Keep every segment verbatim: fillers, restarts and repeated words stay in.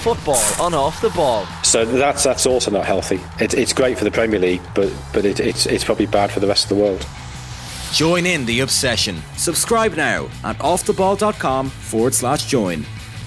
Football on Off the Ball. So that's that's also not healthy. It, it's great for the Premier League, but but it, it's it's probably bad for the rest of the world. Join in the obsession. Subscribe now at offtheball.com forward slash join.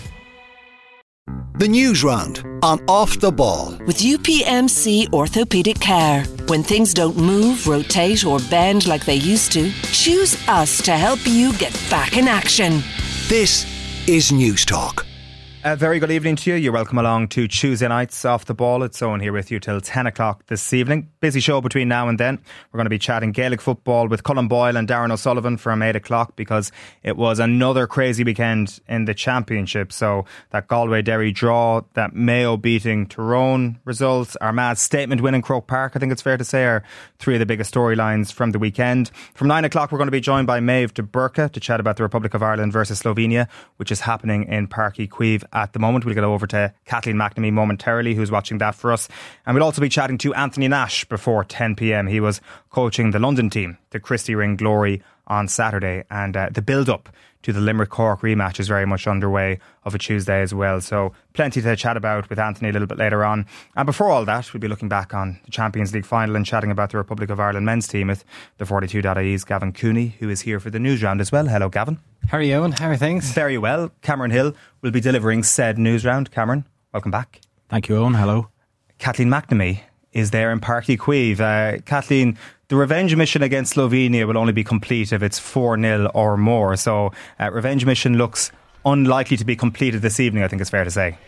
The News Round on Off the Ball. With U P M C Orthopaedic Care. When things don't move, rotate or bend like they used to, choose us to help you get back in action. This is News Talk. A very good evening to you. You're welcome along to Tuesday nights Off the Ball. It's Owen here with you till ten o'clock this evening. Busy show between now and then. We're going to be chatting Gaelic football with Colin Boyle and Darren O'Sullivan from eight o'clock because it was another crazy weekend in the Championship. So that Galway Derry draw, that Mayo beating Tyrone result, Armagh's statement win in Croke Park, I think it's fair to say, are three of the biggest storylines from the weekend. From nine o'clock we're going to be joined by Maeve de Burka to chat about the Republic of Ireland versus Slovenia, which is happening in Páirc Uí Chaoimh at the moment. We'll get over to Kathleen McNamee momentarily, who's watching that for us. And we'll also be chatting to Anthony Nash before ten p.m. He was coaching the London team, the Christy Ring Glory, on Saturday. And uh, the build-up to the Limerick-Cork rematch is very much underway of a Tuesday as well. So plenty to chat about with Anthony a little bit later on. And before all that, we'll be looking back on the Champions League final and chatting about the Republic of Ireland men's team with the forty-two dot I E's Gavin Cooney, who is here for the news round as well. Hello, Gavin. How are you, Owen? How are things? Very well. Cameron Hill will be delivering said news round. Cameron, welcome back. Thank you, Owen. Hello. Kathleen McNamee is there in Páirc Uí Chaoimh. Uh, Kathleen, the revenge mission against Slovenia will only be complete if it's four nil or more. So uh, revenge mission looks unlikely to be completed this evening, I think it's fair to say.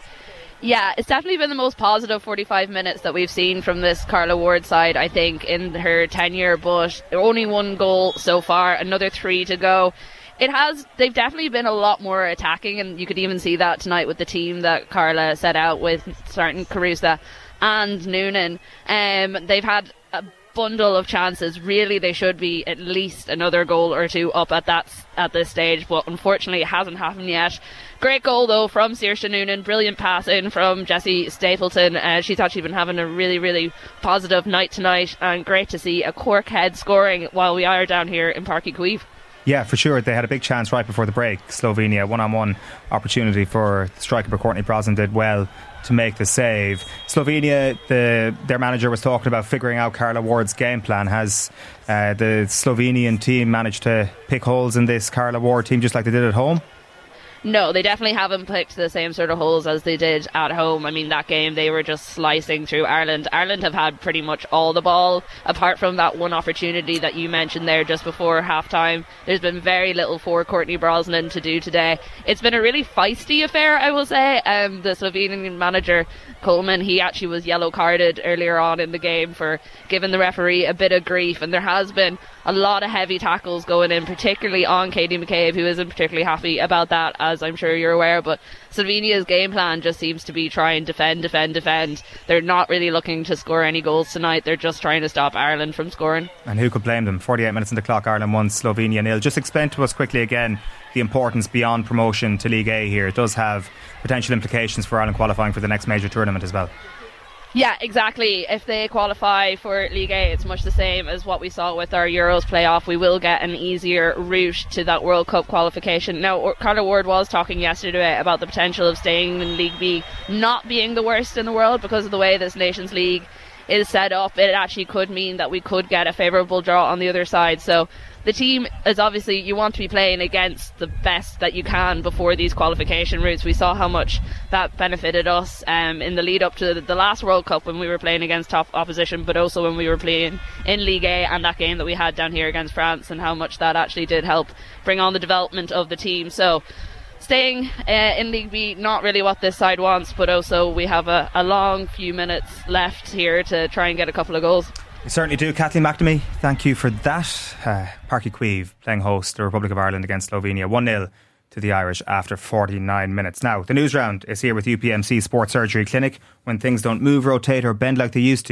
Yeah, it's definitely been the most positive forty-five minutes that we've seen from this Carla Ward side, I think, in her tenure, but only one goal so far, another three to go. It has, they've definitely been a lot more attacking, and you could even see that tonight with the team that Carla set out with, starting Carusa and Noonan. Um, they've had a bundle of chances. Really, they should be at least another goal or two up at that at this stage, but unfortunately it hasn't happened yet. Great goal though from Saoirse Noonan, brilliant pass in from Jessie Stapleton. Uh, she's actually been having a really really positive night tonight, and great to see a Cork head scoring while we are down here in Páirc Uí Chaoimh. Yeah, for sure. They had a big chance right before the break. Slovenia, one-on-one opportunity for striker Courtney Brosnan, did well to make the save. Slovenia, the, their manager was talking about figuring out Carla Ward's game plan. Has uh, the Slovenian team managed to pick holes in this Carla Ward team just like they did at home? No, they definitely haven't picked the same sort of holes as they did at home. I mean, that game they were just slicing through Ireland. Ireland have had pretty much all the ball, apart from that one opportunity that you mentioned there just before half-time. There's been very little for Courtney Brosnan to do today. It's been a really feisty affair, I will say. Um, the Slovenian manager, Coleman, he actually was yellow-carded earlier on in the game for giving the referee a bit of grief, and there has been a lot of heavy tackles going in, particularly on Katie McCabe, who isn't particularly happy about that, as I'm sure you're aware. But Slovenia's game plan just seems to be try and defend, defend, defend. They're not really looking to score any goals tonight. They're just trying to stop Ireland from scoring. And who could blame them? forty-eight minutes in the clock, Ireland won, Slovenia nil. Just explain to us quickly again the importance beyond promotion to League A here. It does have potential implications for Ireland qualifying for the next major tournament as well. Yeah, exactly. If they qualify for League A, it's much the same as what we saw with our Euros playoff. We will get an easier route to that World Cup qualification. Now, Carla Ward was talking yesterday about the potential of staying in League B not being the worst in the world because of the way this Nations League is set up. It actually could mean that we could get a favourable draw on the other side. So the team is obviously, you want to be playing against the best that you can before these qualification routes. We saw how much that benefited us um, in the lead up to the last World Cup when we were playing against top opposition, but also when we were playing in League A, and that game that we had down here against France, and how much that actually did help bring on the development of the team. So staying uh, in League B, not really what this side wants, but also we have a, a long few minutes left here to try and get a couple of goals. We certainly do. Kathleen McNamee, thank you for that. Uh, Páirc Uí Chaoimh playing host the Republic of Ireland against Slovenia, one nil to the Irish after forty-nine minutes. Now, the news round is here with U P M C Sports Surgery Clinic. When things don't move, rotate or bend like they used to,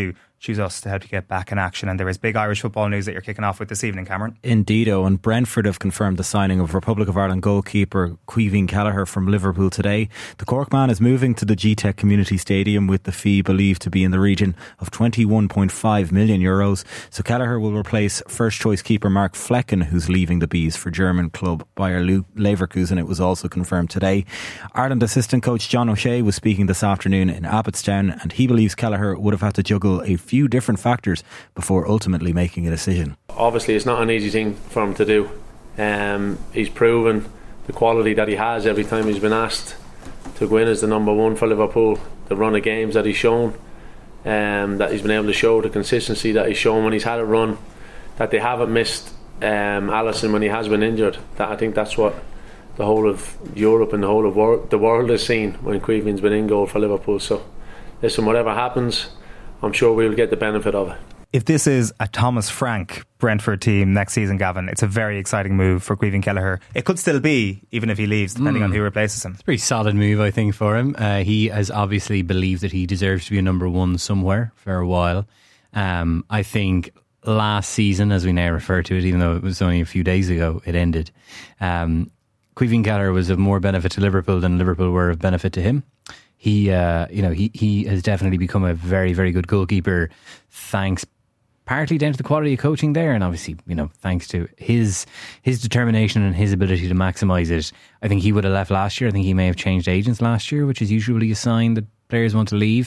choose us to help you get back in action. And there is big Irish football news that you're kicking off with this evening, Cameron. Indeedo, and Brentford have confirmed the signing of Republic of Ireland goalkeeper Caoimhín Kelleher from Liverpool today. The Cork man is moving to the G Tech Community Stadium with the fee believed to be in the region of twenty-one point five million euros. So Kelleher will replace first choice keeper Mark Flecken, who's leaving the Bees for German club Bayer Leverkusen. It was also confirmed today. Ireland assistant coach John O'Shea was speaking this afternoon in Abbottstown, and he believes Kelleher would have had to juggle a few different factors before ultimately making a decision. Obviously it's not an easy thing for him to do. Um, he's proven the quality that he has every time he's been asked to go in as the number one for Liverpool. The run of games that he's shown, um, that he's been able to show, the consistency that he's shown when he's had a run, that they haven't missed um, Alisson when he has been injured. That I think that's what the whole of Europe and the whole of wor- the world has seen when Caoimhín's been in goal for Liverpool. So listen, whatever happens, I'm sure we'll get the benefit of it. If this is a Thomas Frank Brentford team next season, Gavin, it's a very exciting move for Caoimhín Kelleher. It could still be, even if he leaves, depending mm. on who replaces him. It's a pretty solid move, I think, for him. Uh, he has obviously believed that he deserves to be a number one somewhere for a while. Um, I think last season, as we now refer to it, even though it was only a few days ago, it ended. Um, Caoimhín Kelleher was of more benefit to Liverpool than Liverpool were of benefit to him. He, uh, you know, he, he has definitely become a very, very good goalkeeper, thanks partly down to the quality of coaching there, and obviously, you know, thanks to his his determination and his ability to maximise it. I think he would have left last year. I think he may have changed agents last year, which is usually a sign that players want to leave.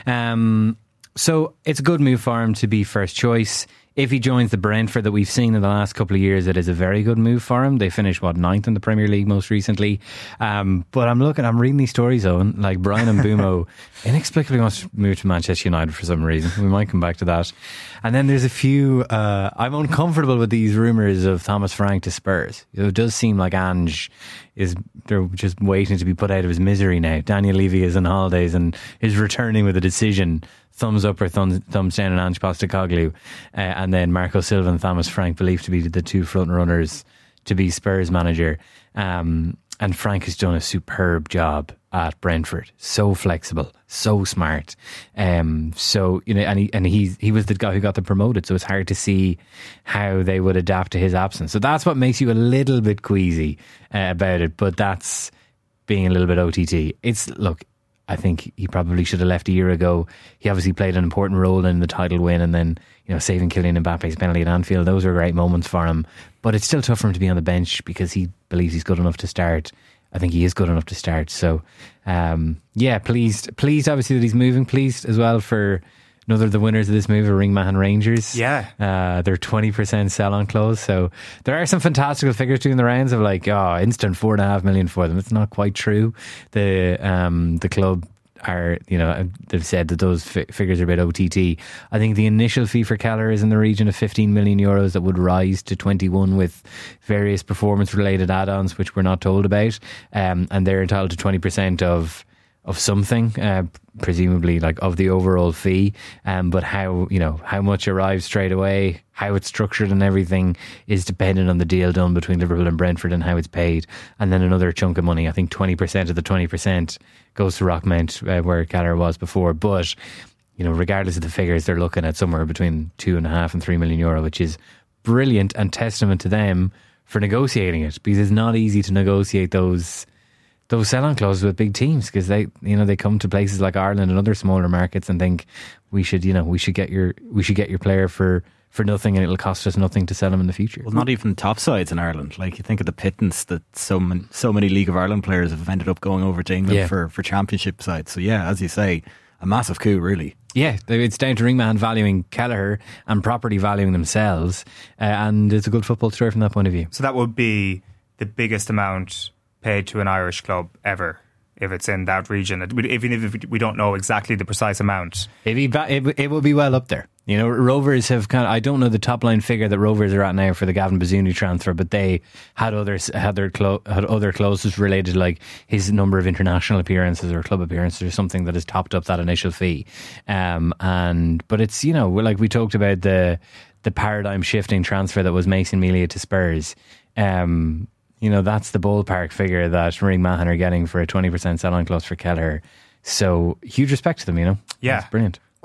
Um, so it's a good move for him to be first choice. If he joins the Brentford that we've seen in the last couple of years, it is a very good move for him. They finished, what, ninth in the Premier League most recently. Um, but I'm looking, I'm reading these stories, Owen, like Brian Mbeumo inexplicably wants to move to Manchester United for some reason. We might come back to that. And then there's a few, uh, I'm uncomfortable with these rumours of Thomas Frank to Spurs. It does seem like Ange is, they're just waiting to be put out of his misery now. Daniel Levy is on holidays and is returning with a decision. Thumbs up or thumbs, thumbs down on Ange Postecoglou, uh, and then Marco Silva and Thomas Frank believed to be the two front runners to be Spurs manager. Um, and Frank has done a superb job at Brentford. So flexible, so smart. Um, so you know, and he and he he was the guy who got them promoted. So it's hard to see how they would adapt to his absence. So that's what makes you a little bit queasy uh, about it. But that's being a little bit O T T. It's look. I think he probably should have left a year ago. He obviously played an important role in the title win, and then, you know, saving Kylian Mbappe's penalty at Anfield. Those were great moments for him. But it's still tough for him to be on the bench because he believes he's good enough to start. I think he is good enough to start. So, um, yeah, pleased. Pleased, obviously, that he's moving. Pleased as well for another of the winners of this move, Ringmahon Rangers. Yeah. Uh, they're twenty percent sell on close. So there are some fantastical figures doing the rounds of like, oh, instant four and a half million for them. It's not quite true. The um, the club are, you know, they've said that those fi- figures are a bit O T T. I think the initial fee for Kelleher is in the region of fifteen million euros that would rise to twenty-one with various performance related add-ons, which we're not told about. Um, and they're entitled to twenty percent of of something, uh, presumably like of the overall fee. Um, but how, you know, how much arrives straight away, how it's structured and everything is dependent on the deal done between Liverpool and Brentford and how it's paid. And then another chunk of money, I think twenty percent of the twenty percent goes to Rockmount, uh, where Kelleher was before. But, you know, regardless of the figures, they're looking at somewhere between two and a half and three million euro, which is brilliant and testament to them for negotiating it, because it's not easy to negotiate those those sell-on clauses with big teams, because they, you know, they come to places like Ireland and other smaller markets and think we should, you know, we should get your we should get your player for, for nothing, and it'll cost us nothing to sell him in the future. Well, not even top sides in Ireland. Like, you think of the pittance that so many, so many League of Ireland players have ended up going over to England yeah. for, for championship sides. So yeah, as you say, a massive coup, really. Yeah, it's down to Ringmahon valuing Kelleher and property valuing themselves, uh, and it's a good football story from that point of view. So that would be the biggest amount paid to an Irish club ever, if it's in that region, even if we don't know exactly the precise amount. It'd be, it, it will be well up there. You know, Rovers have kind of, I don't know the top line figure that Rovers are at now for the Gavin Bazunu transfer, but they had others had their clo- had other clauses related to like his number of international appearances or club appearances or something that has topped up that initial fee. Um, and but it's, you know, like we talked about the the paradigm shifting transfer that was Mason Melia to Spurs. Um, you know, that's the ballpark figure that Ringmahon are getting for a twenty percent sell-on clause for Kelleher. So huge respect to them, you know. Yeah. It's brilliant.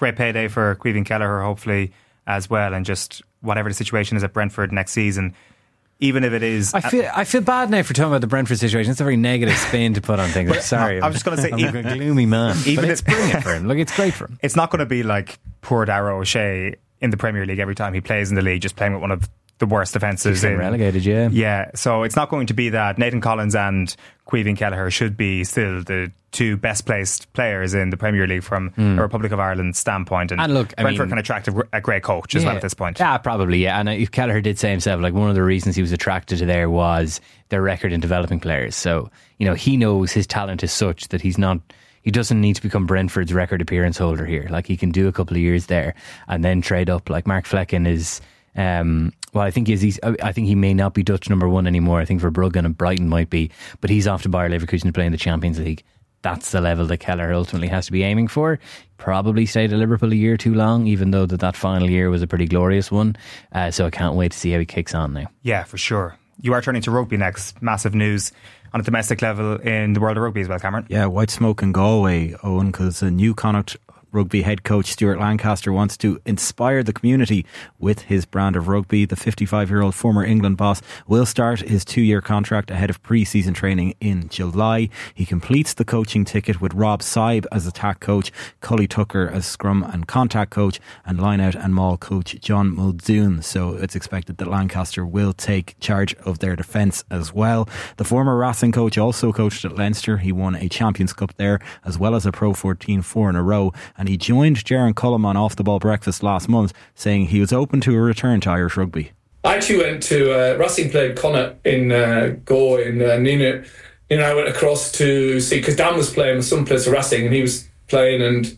great payday for Caoimhín Kelleher, hopefully, as well. And just whatever the situation is at Brentford next season, even if it is... I feel I feel bad now for talking about the Brentford situation. It's a very negative spin to put on things. I'm sorry. I was just going to say... I'm even, a gloomy man. Even but it's brilliant for him. Look, it's great for him. It's not going to be like poor Darragh O'Shea in the Premier League every time he plays in the league, just playing with one of the worst defences. In, relegated, yeah. Yeah, so it's not going to be that. Nathan Collins and Caoimhín Kelleher should be still the two best placed players in the Premier League from mm. a Republic of Ireland standpoint. And, and look, I Brentford mean, can attract a, a great coach as yeah, well at this point. Yeah, probably, yeah. And if Kelleher did say himself, like one of the reasons he was attracted to there was their record in developing players. So, you know, he knows his talent is such that he's not... He doesn't need to become Brentford's record appearance holder here. Like, he can do a couple of years there and then trade up. Like Mark Flecken is... Um, well, I think he's, he's. I think he may not be Dutch number one anymore. I think Verbrugge and Brighton might be, but he's off to Bayer Leverkusen to play in the Champions League. That's the level that Kelleher ultimately has to be aiming for. Probably stayed at Liverpool a year too long, even though that, that final year was a pretty glorious one. Uh, so I can't wait to see how he kicks on now. Yeah, for sure. You are turning to rugby next. Massive news on a domestic level in the world of rugby as well, Cameron. Yeah, white smoke in Galway, Owen, because a new Connacht Rugby head coach Stuart Lancaster wants to inspire the community with his brand of rugby. The fifty-five-year-old former England boss will start his two-year contract ahead of pre-season training in July. He completes the coaching ticket with Rob Saib as attack coach, Cully Tucker as scrum and contact coach, and line-out and maul coach John Muldoon. So it's expected that Lancaster will take charge of their defence as well. The former Racing coach also coached at Leinster. He won a Champions Cup there as well as a Pro fourteen four in a row. And he joined Jaron Cullum on Off the Ball Breakfast last month, saying he was open to a return to Irish rugby. I actually went to uh, Racing played Connacht in uh, Galway, and uh, Nina, Nina and I went across to see, because Dan was playing, my son plays for Racing, and he was playing, and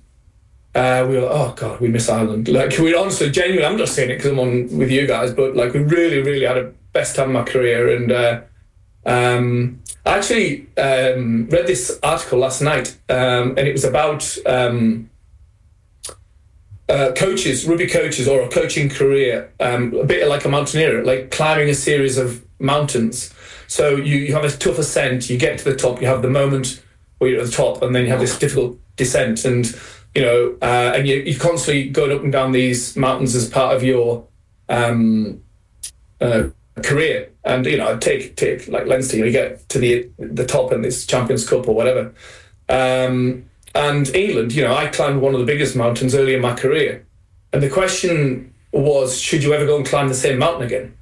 uh, we were, oh God, we miss Ireland. Like, we honestly, genuinely, I'm just saying it because I'm on with you guys, but like, we really, really had a best time of my career. And uh, um, I actually um, read this article last night, um, and it was about. Um, Uh, coaches, rugby coaches, or a coaching career, um, a bit like a mountaineer, like climbing a series of mountains. So you, you have a tough ascent, you get to the top, you have the moment where you're at the top, and then you have this difficult descent. And, you know, uh, and you, you're constantly going up and down these mountains as part of your um, uh, career. And, you know, take, take like Leinster, you get to the the top in this Champions Cup or whatever. Um, And England, you know, I climbed one of the biggest mountains early in my career. And the question was, should you ever go and climb the same mountain again?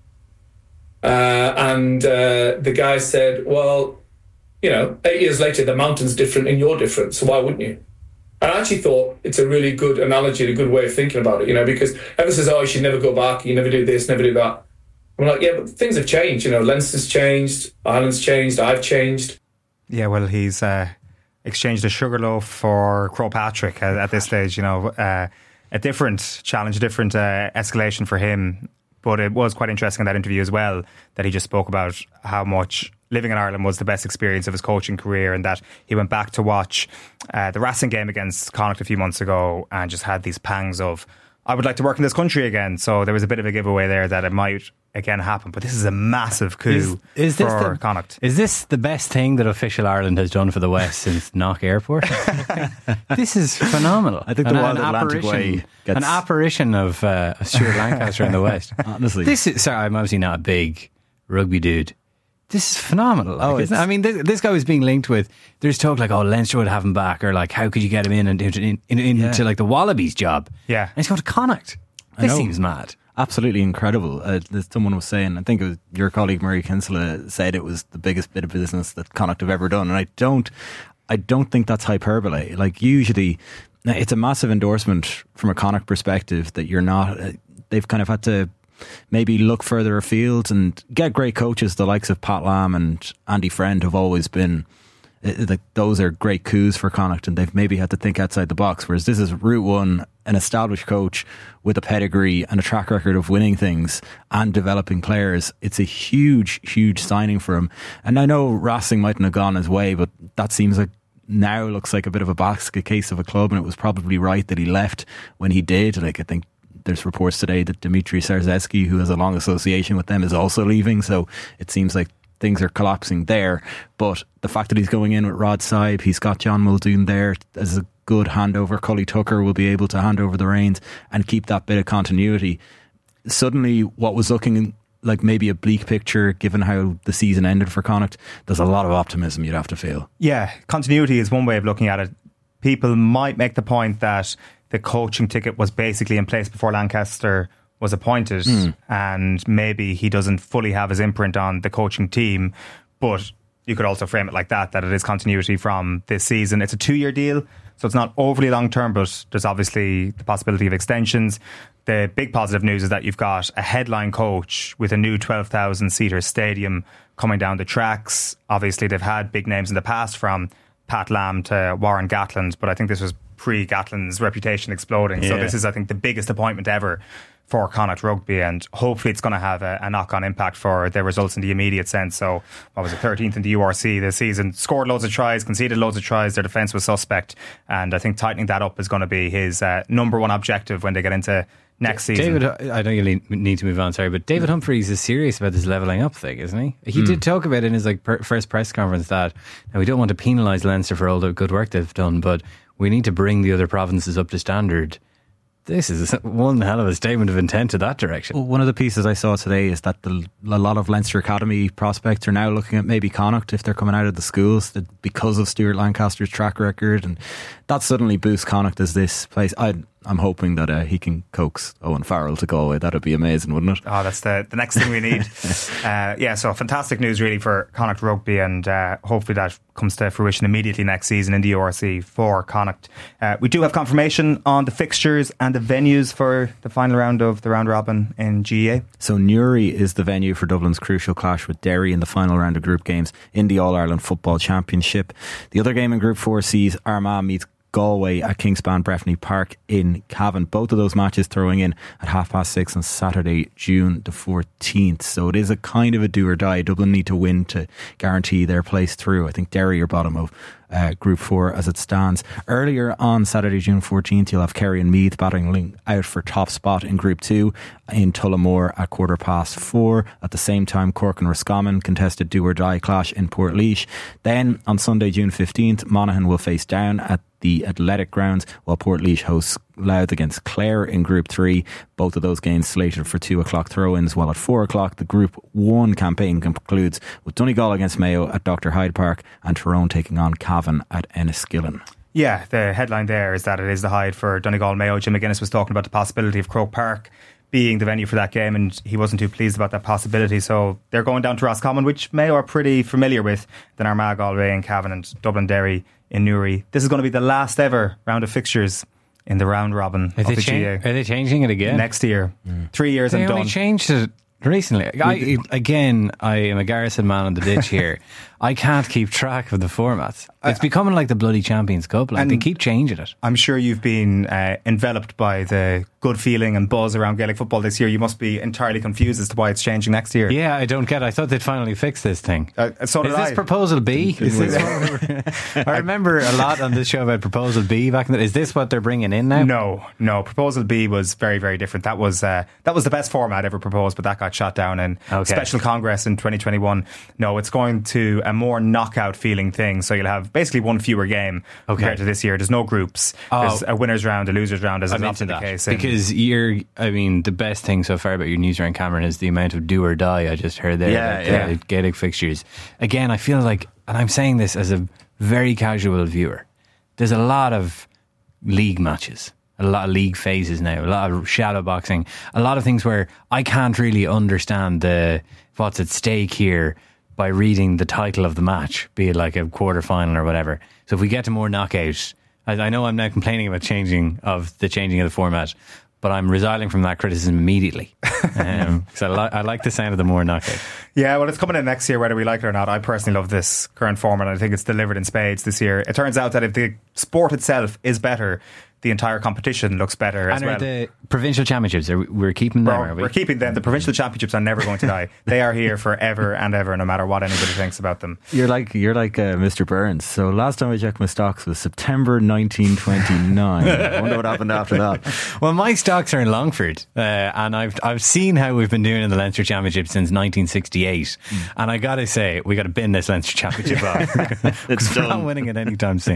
Uh, and uh, the guy said, well, you know, eight years later, the mountain's different and you're different, so why wouldn't you? And I actually thought it's a really good analogy, a good way of thinking about it, you know, because everyone says, oh, you should never go back, you never do this, never do that. I'm like, yeah, but things have changed, you know, Leinster's changed, Ireland's changed, I've changed. Yeah, well, he's... Uh exchanged a Sugarloaf for Croagh Patrick at, at this stage, you know, uh, a different challenge, a different uh, escalation for him. But it was quite interesting in that interview as well that he just spoke about how much living in Ireland was the best experience of his coaching career, and that he went back to watch uh, the Racing game against Connacht a few months ago and just had these pangs of, I would like to work in this country again. So there was a bit of a giveaway there that it might again happen. But this is a massive coup is, is for this the, Connacht. Is this the best thing that official Ireland has done for the West since Knock Airport? This is phenomenal. I think the an, Wild an Atlantic Way gets... An apparition of uh, Stuart Lancaster in the West. Honestly. This is, sorry, I'm obviously not a big rugby dude. This is phenomenal. Like, oh, isn't it? I mean, this, this guy was being linked with, there's talk like, oh, Leinster would have him back, or like, how could you get him in and into in, in, in, yeah. like the Wallabies job? Yeah. And he's going to Connacht. This seems mad. Absolutely incredible. Uh, someone was saying, I think it was your colleague Murray Kinsella said it was the biggest bit of business that Connacht have ever done, and I don't, I don't think that's hyperbole. Like, usually, it's a massive endorsement from a Connacht perspective that you're not. Uh, they've kind of had to maybe look further afield and get great coaches. The likes of Pat Lam and Andy Friend have always been. Like, those are great coups for Connacht, and they've maybe had to think outside the box, whereas this is route one, an established coach with a pedigree and a track record of winning things and developing players. It's a huge, huge signing for him. And I know Racing mightn't have gone his way, but that seems like now looks like a bit of a basket case of a club, and it was probably right that he left when he did. Like, I think there's reports today that Dimitri Sarzeski, who has a long association with them, is also leaving, so it seems like things are collapsing there. But the fact that he's going in with Rod Saib, he's got John Muldoon there as a good handover. Cully Tucker will be able to hand over the reins and keep that bit of continuity. Suddenly, what was looking like maybe a bleak picture, given how the season ended for Connacht, there's a lot of optimism you'd have to feel. Yeah, continuity is one way of looking at it. People might make the point that the coaching ticket was basically in place before Lancaster was appointed, mm. and maybe he doesn't fully have his imprint on the coaching team, but you could also frame it like that, that it is continuity from this season. It's a two-year deal, so it's not overly long-term, but there's obviously the possibility of extensions. The big positive news is that you've got a headline coach with a new twelve thousand seater stadium coming down the tracks. Obviously, they've had big names in the past, from Pat Lam to Warren Gatland, but I think this was pre-Gatland's reputation exploding. Yeah. So this is, I think, the biggest appointment ever for Connacht Rugby, and hopefully it's going to have a, a knock-on impact for their results in the immediate sense. So, what was it, thirteenth in the U R C this season, scored loads of tries, conceded loads of tries, their defence was suspect, and I think tightening that up is going to be his uh, number one objective when they get into next season. David, I know you need to move on, sorry, but David Humphreys is serious about this levelling up thing, isn't he? He mm. did talk about it in his like per- first press conference that now we don't want to penalise Leinster for all the good work they've done, but we need to bring the other provinces up to standard. This is one hell of a statement of intent to that direction. Well, one of the pieces I saw today is that the, a lot of Leinster Academy prospects are now looking at maybe Connacht if they're coming out of the schools, that because of Stuart Lancaster's track record, and that suddenly boosts Connacht as this place. I, I'm hoping that uh, he can coax Owen Farrell to Galway. That would be amazing, wouldn't it? Oh, that's the, the next thing we need. uh, yeah, so fantastic news really for Connacht Rugby, and uh, hopefully that comes to fruition immediately next season in the U R C for Connacht. Uh, we do have confirmation on the fixtures and the venues for the final round of the round robin in G A A. So Newry is the venue for Dublin's crucial clash with Derry in the final round of group games in the All-Ireland Football Championship. The other game in Group four sees Armagh meets Galway at Kingspan Breffni Park in Cavan. Both of those matches throwing in at half past six on Saturday, June the fourteenth. So it is a kind of a do or die. Dublin need to win to guarantee their place through. I think Derry are bottom of uh, Group four as it stands. Earlier on Saturday, June fourteenth, you'll have Kerry and Meath battling out for top spot in Group two in Tullamore at quarter past four. At the same time, Cork and Roscommon contested do or die clash in Portlaoise. Then on Sunday, June fifteenth, Monaghan will face Down at the Athletic Grounds, while Portlaoise hosts Louth against Clare in Group three. Both of those games slated for two o'clock throw-ins, while at four o'clock the Group one campaign concludes with Donegal against Mayo at Doctor Hyde Park and Tyrone taking on Cavan at Enniskillen. Yeah, the headline there is that it is the Hyde for Donegal Mayo. Jim McGuinness was talking about the possibility of Croke Park being the venue for that game, and he wasn't too pleased about that possibility. So they're going down to Roscommon, which Mayo are pretty familiar with, then Armagh, Galway and Cavan, and Dublin Derry in Newry. This is going to be the last ever round of fixtures in the round robin are of the cha- G A A. Are they changing it again? Next year. Mm. Three years they and done. They only changed it recently. I, again, I am a Garrison man on the ditch here. I can't keep track of the formats. It's I, becoming like the bloody Champions Cup. Like, they keep changing it. I'm sure you've been uh, enveloped by the good feeling and buzz around Gaelic football this year. You must be entirely confused as to why it's changing next year. Yeah, I don't get it. I thought they'd finally fix this thing. Uh, so Is did this I. Proposal B? Is this what I remember a lot on this show about Proposal B back in the... Is this what they're bringing in now? No, no. Proposal B was very, very different. That was uh, that was the best format ever proposed, but that got shot down in okay. Special Congress in twenty twenty-one. No, it's going to a more knockout feeling thing. So you'll have basically one fewer game okay. compared to this year. There's no groups. Oh. There's a winners round, a losers round, as is often the case. Because you're, I mean, the best thing so far about your news round, Cameron, is the amount of do or die I just heard there. Yeah, about yeah. The Gaelic fixtures. Again, I feel like, and I'm saying this as a very casual viewer, there's a lot of league matches, a lot of league phases now, a lot of shadow boxing, a lot of things where I can't really understand the what's at stake here by reading the title of the match, be it like a quarter final or whatever. So if we get to more knockout, I, I know I'm now complaining about changing of the changing of the format, but I'm resiling from that criticism immediately. Um, so I, li- I like the sound of the more knockout. Yeah, well, it's coming in next year, whether we like it or not. I personally love this current format. I think it's delivered in spades this year. It turns out that if the sport itself is better, the entire competition looks better as and well. And the provincial championships, are we, we're keeping them, Bro, are we? We're keeping them. The provincial championships are never going to die. They are here forever and ever, no matter what anybody thinks about them. You're like you're like uh, Mister Burns. So last time I checked my stocks was September nineteen twenty-nine. I wonder what happened after that. Well, my stocks are in Longford, uh, and I've I've seen how we've been doing in the Leinster Championship since nineteen sixty-eight, mm. and I got to say, we got to bin this Leinster Championship off. It's We're not winning it anytime soon.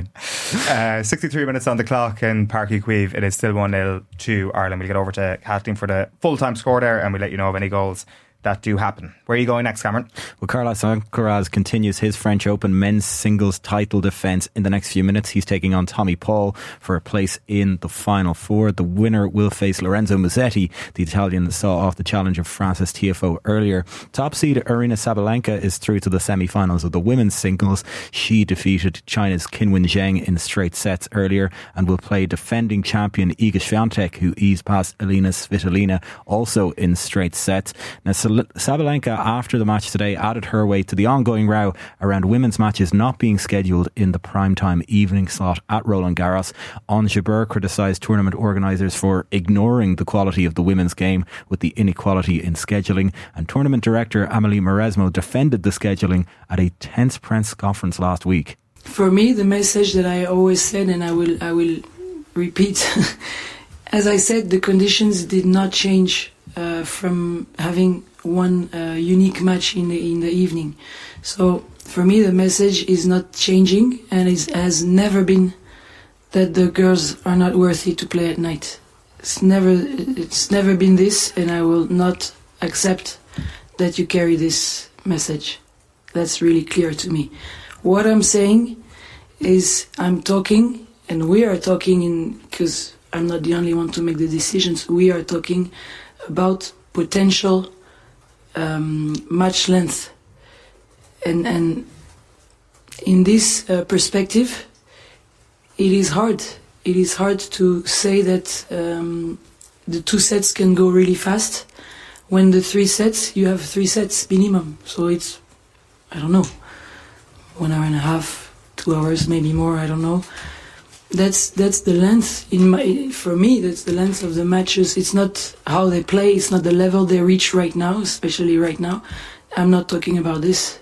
uh, sixty-three minutes on the clock in Páirc Uí Chaoimh. It is still one nil to Ireland. We'll get over to Kathleen for the full-time score there, and we'll let you know of any goals that do happen. Where are you going next, Cameron? Well, Carlos Alcaraz continues his French Open men's singles title defence in the next few minutes. He's taking on Tommy Paul for a place in the final four. The winner will face Lorenzo Musetti, the Italian that saw off the challenge of Frances Tiafoe earlier. Top seed Aryna Sabalenka is through to the semi-finals of the women's singles. She defeated China's Qinwen Zheng in straight sets earlier and will play defending champion Iga Swiatek, who eased past Elina Svitolina also in straight sets. Now, Sabalenka, after the match today, added her weight to the ongoing row around women's matches not being scheduled in the primetime evening slot at Roland Garros. Ons Jabeur criticised tournament organisers for ignoring the quality of the women's game with the inequality in scheduling, and tournament director Amélie Mauresmo defended the scheduling at a tense press conference last week. For me, the message that I always said, and I will, I will repeat, as I said, the conditions did not change uh, from having one uh, unique match in the in the evening. So for me the message is not changing, and it has never been that the girls are not worthy to play at night. It's never it's never been this, and I will not accept that you carry this message. That's really clear to me. What I'm saying is I'm talking, and we are talking in, because I'm not the only one to make the decisions, we are talking about potential Um, match length, and and in this uh, perspective, it is hard. It is hard to say that um, the two sets can go really fast. When the three sets, you have three sets minimum. So it's, I don't know, one hour and a half, two hours, maybe more. I don't know. That's that's the length in my for me. That's the length of the matches. It's not how they play. It's not the level they reach right now, especially right now. I'm not talking about this.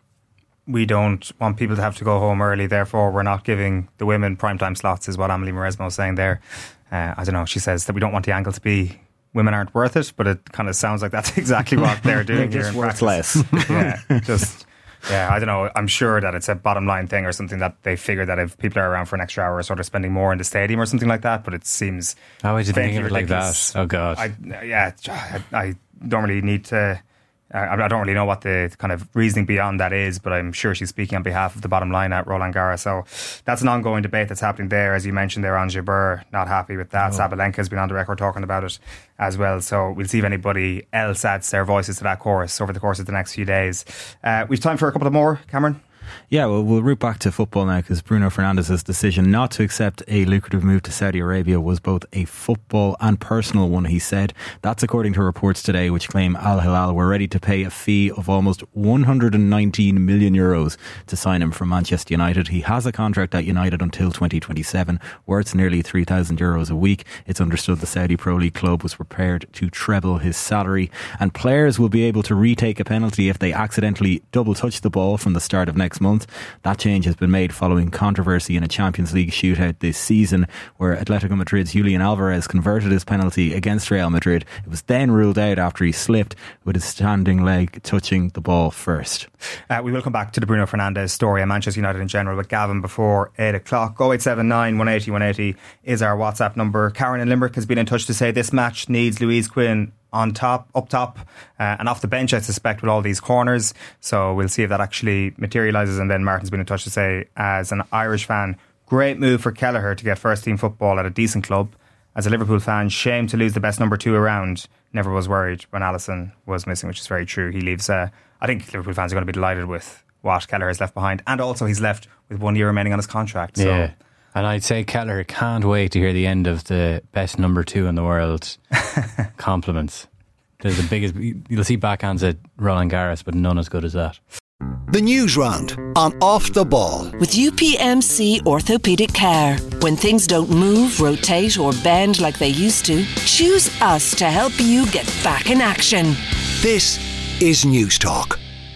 We don't want people to have to go home early. Therefore, we're not giving the women primetime slots, is what Amélie Mauresmo is saying there. Uh, I don't know. She says that we don't want the angle to be women aren't worth it, but it kind of sounds like that's exactly what they're doing. They're here just in worth practice. less. Yeah, just. Yeah, I don't know. I'm sure that it's a bottom line thing or something that they figure that if people are around for an extra hour, sort of spending more in the stadium or something like that. But it seems. How would you think of it like ridiculous. that? Oh God! I, yeah, I, I don't really need to. Uh, I don't really know what the kind of reasoning beyond that is, but I'm sure she's speaking on behalf of the bottom line at Roland Garros. So that's an ongoing debate that's happening there. As you mentioned there, Ons Jabeur, not happy with that. Oh. Sabalenka has been on the record talking about it as well. So we'll see if anybody else adds their voices to that chorus over the course of the next few days. Uh, we've time for a couple of more, Cameron. Yeah, well, we'll root back to football now, because Bruno Fernandes's decision not to accept a lucrative move to Saudi Arabia was both a football and personal one, he said. That's according to reports today which claim Al Hilal were ready to pay a fee of almost one hundred nineteen million euros to sign him from Manchester United. He has a contract at United until twenty twenty-seven, worth nearly three thousand euros a week. It's understood the Saudi Pro League club was prepared to treble his salary, and players will be able to retake a penalty if they accidentally double touch the ball from the start of next month. That change has been made following controversy in a Champions League shootout this season, where Atletico Madrid's Julian Alvarez converted his penalty against Real Madrid. It was then ruled out after he slipped with his standing leg touching the ball first. Uh, we will come back to the Bruno Fernandes story and Manchester United in general with Gavin before eight o'clock. oh eight seven nine, one eight oh, one eight oh is our WhatsApp number. Karen in Limerick has been in touch to say this match needs Louise Quinn on top, up top, uh, and off the bench, I suspect, with all these corners. So we'll see if that actually materialises. And then Martin's been in touch to say, as an Irish fan, great move for Kelleher to get first team football at a decent club. As a Liverpool fan, shame to lose the best number two around. Never was worried when Alisson was missing, which is very true. He leaves, uh, I think Liverpool fans are going to be delighted with what Kelleher has left behind. And also he's left with one year remaining on his contract. So. Yeah. And I'd say Kelleher can't wait to hear the end of the best number two in the world compliments. They're the biggest. You'll see backhands at Roland Garros, but none as good as that. The News Round on Off the Ball. With U P M C Orthopaedic Care. When things don't move, rotate or bend like they used to, choose us to help you get back in action. This is News Talk.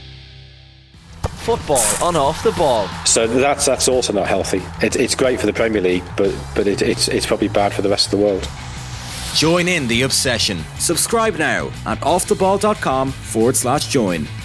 Football on Off the Ball. So that's that's also not healthy. It, it's great for the Premier League, but but it, it's it's probably bad for the rest of the world. Join in the obsession. Subscribe now at offtheball.com forward slash join.